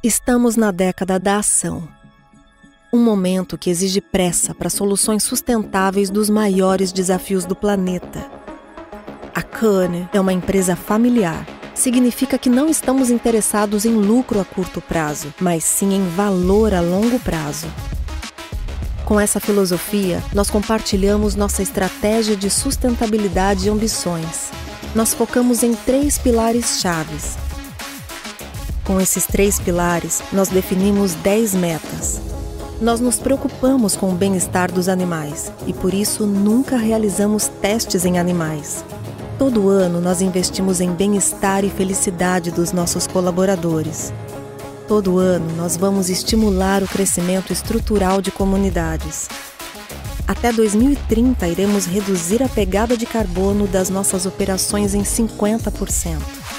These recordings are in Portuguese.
Estamos na década da ação. Um momento que exige pressa para soluções sustentáveis dos maiores desafios do planeta. A Kane é uma empresa familiar. Significa que não estamos interessados em lucro a curto prazo, mas sim em valor a longo prazo. Com essa filosofia, nós compartilhamos nossa estratégia de sustentabilidade e ambições. Nós focamos em 3 pilares chaves. Com esses 3 pilares, nós definimos 10 metas. Nós nos preocupamos com o bem-estar dos animais e, por isso, nunca realizamos testes em animais. Todo ano, nós investimos em bem-estar e felicidade dos nossos colaboradores. Todo ano, nós vamos estimular o crescimento estrutural de comunidades. Até 2030, iremos reduzir a pegada de carbono das nossas operações em 50%.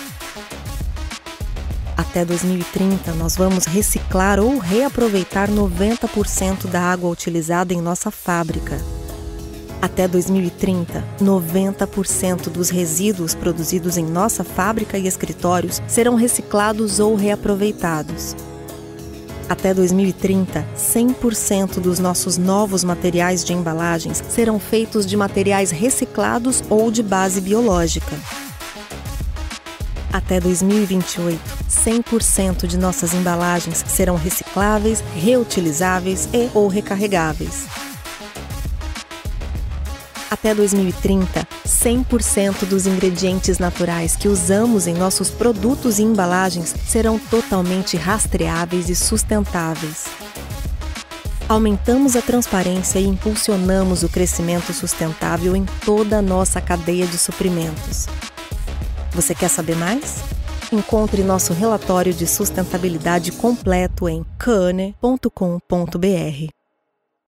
Até 2030, nós vamos reciclar ou reaproveitar 90% da água utilizada em nossa fábrica. Até 2030, 90% dos resíduos produzidos em nossa fábrica e escritórios serão reciclados ou reaproveitados. Até 2030, 100% dos nossos novos materiais de embalagens serão feitos de materiais reciclados ou de base biológica. Até 2028, 100% de nossas embalagens serão recicláveis, reutilizáveis ou recarregáveis. Até 2030, 100% dos ingredientes naturais que usamos em nossos produtos e embalagens serão totalmente rastreáveis e sustentáveis. Aumentamos a transparência e impulsionamos o crescimento sustentável em toda a nossa cadeia de suprimentos. Você quer saber mais? Encontre nosso relatório de sustentabilidade completo em kane.com.br.